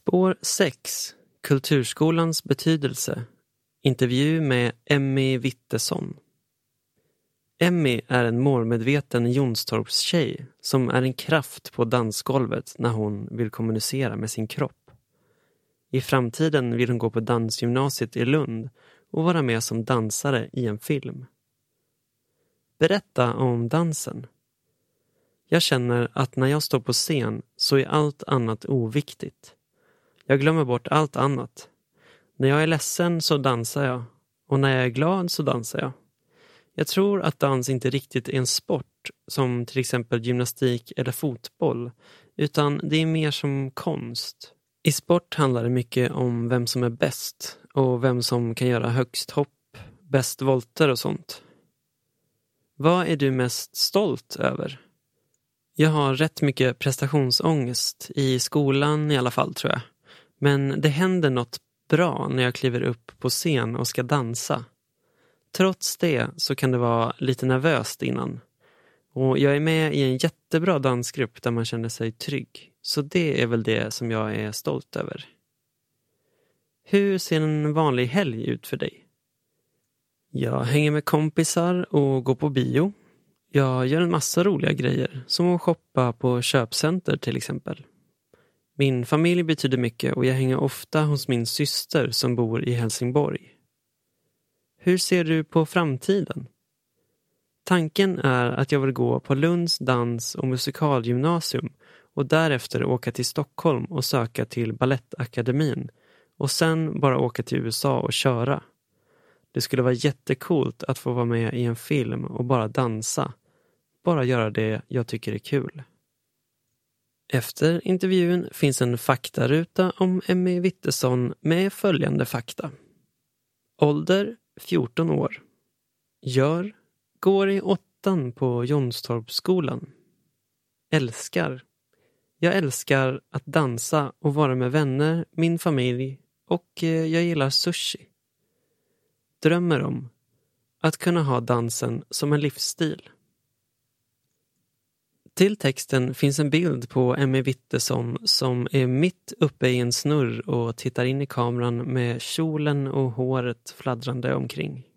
Spår 6. Kulturskolans betydelse. Intervju med Emmy Wittesson. Emmy är en målmedveten Jonstorps tjej som är en kraft på dansgolvet när hon vill kommunicera med sin kropp. I framtiden vill hon gå på dansgymnasiet i Lund och vara med som dansare i en film. Berätta om dansen. Jag känner att när jag står på scen så är allt annat oviktigt. Jag glömmer bort allt annat. När jag är ledsen så dansar jag. Och när jag är glad så dansar jag. Jag tror att dans inte riktigt är en sport som till exempel gymnastik eller fotboll. Utan det är mer som konst. I sport handlar det mycket om vem som är bäst. Och vem som kan göra högst hopp, bäst volter och sånt. Vad är du mest stolt över? Jag har rätt mycket prestationsångest i skolan i alla fall, tror jag. Men det händer något bra när jag kliver upp på scen och ska dansa. Trots det så kan det vara lite nervöst innan. Och jag är med i en jättebra dansgrupp där man känner sig trygg. Så det är väl det som jag är stolt över. Hur ser en vanlig helg ut för dig? Jag hänger med kompisar och går på bio. Jag gör en massa roliga grejer, som att shoppa på köpcenter till exempel. Min familj betyder mycket och jag hänger ofta hos min syster som bor i Helsingborg. Hur ser du på framtiden? Tanken är att jag vill gå på Lunds dans- och musikalgymnasium och därefter åka till Stockholm och söka till Balettakademin och sen bara åka till USA och köra. Det skulle vara jättekult att få vara med i en film och bara dansa. Bara göra det jag tycker är kul. Efter intervjun finns en faktaruta om Emmy Wittesson med följande fakta. Ålder 14 år. Går i 8:an på Jonstorpsskolan. Älskar. Jag älskar att dansa och vara med vänner, min familj och jag gillar sushi. Drömmer om att kunna ha dansen som en livsstil. Till texten finns en bild på Emmy Wittesson som är mitt uppe i en snurr och tittar in i kameran med kjolen och håret fladdrande omkring.